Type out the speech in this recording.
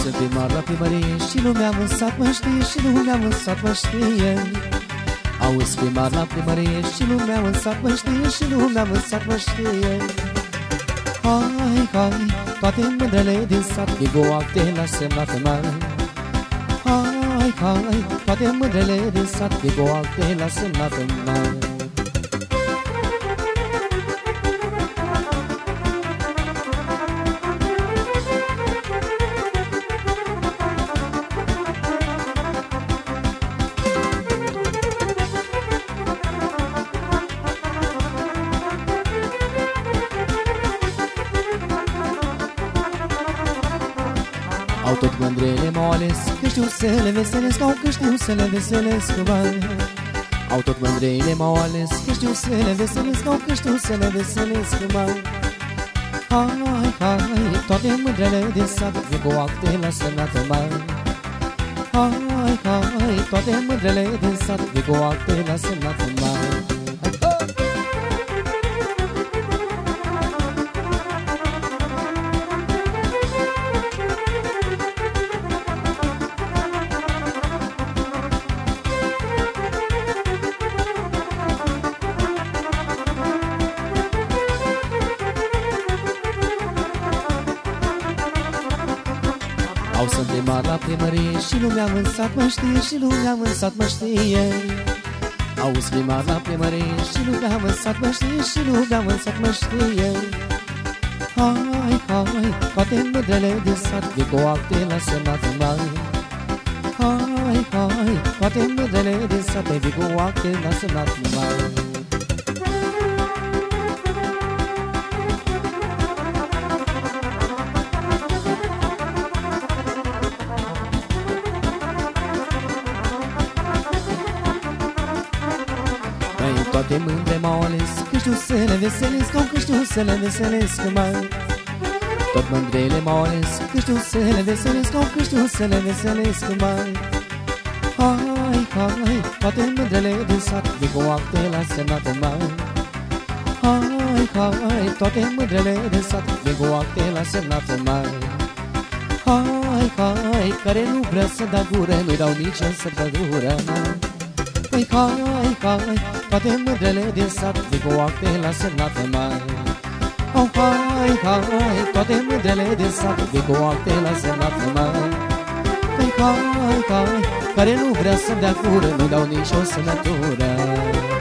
suntem mari la primărie și lumea în sat mă știe, și lumea în sat mă știe. Auzi, fi mari la primărie și lumea în sat mă știe, și lumea în sat mă știe. Hai, hai, toate mândrele din sat, Vigo acte l-a semnat mare. Hai, hai, toate mândrele din sat, Vigo acte l-a semnat mare. Au tot mândrele m-au ales, că știu să le veselesc, au că știu să le veselesc, băi. Au tot mândrele m-au ales, că știu să le veselesc, au că știu să le veselesc, băi. Hai, hai, toate mândrele din sat, Vigo acte l-a semnat mare. Hai, hai, toate mândrele din sat, Vigo acte l-a semnat mare. Au suntem mari la primărie și lumea în sat mă știe, și lumea în sat mă știe. Auzi, fi mari la primărie și lumea în sat mă știe, și lumea în sat mă știe. Hai, hai, toate mândrele din sat, Vigo acte l-a semnat mare. Hai, hai, toate mândrele din sat, Vigo acte l-a semnat mare. Toate mândre m-au ales, că știu să le veselesc, au că știu să le veselesc, mai. Tot mândrele m-au ales, că știu să le veselesc, au că știu să le veselesc, mai. Hai, hai, toate mândrele din sat, Vigo acte l-a semnat mai. Hai, hai, toate mândrele din sat, Vigo acte l-a semnat mai. Hai, hai, care nu vrea să dea gură, nu-i dau nicio sărbătură. Hai, hai, hai, toate mândrele din sat, Vigo acte l-a semnat mare. Hai, hai, toate mândrele din sat, Vigo acte l-a semnat mare. Hai, hai, care nu vrea să-mi dea gură, nu dau nicio semnătură.